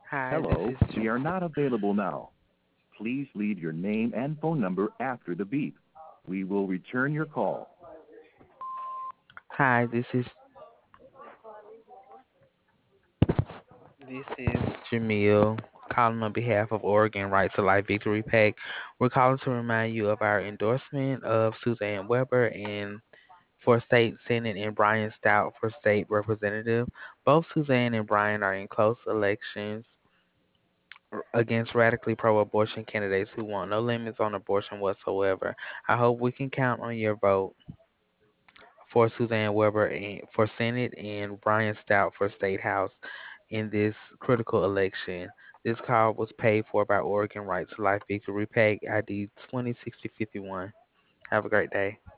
Hi, this Hello, is we Jam- are not available now. Please leave your name and phone number after the beep. We will return your call. Hi, this is Jamil calling on behalf of Oregon Right to Life Victory Pack. We're calling to remind you of our endorsement of Suzanne Weber and for state senate and Brian Stout for state representative. Both Suzanne and Brian are in close elections against radically pro-abortion candidates who want no limits on abortion whatsoever. I hope we can count on your vote for Suzanne Weber for Senate and Brian Stout for State House in this critical election. This call was paid for by Oregon Right to Life Victory PAC ID 206051. Have a great day.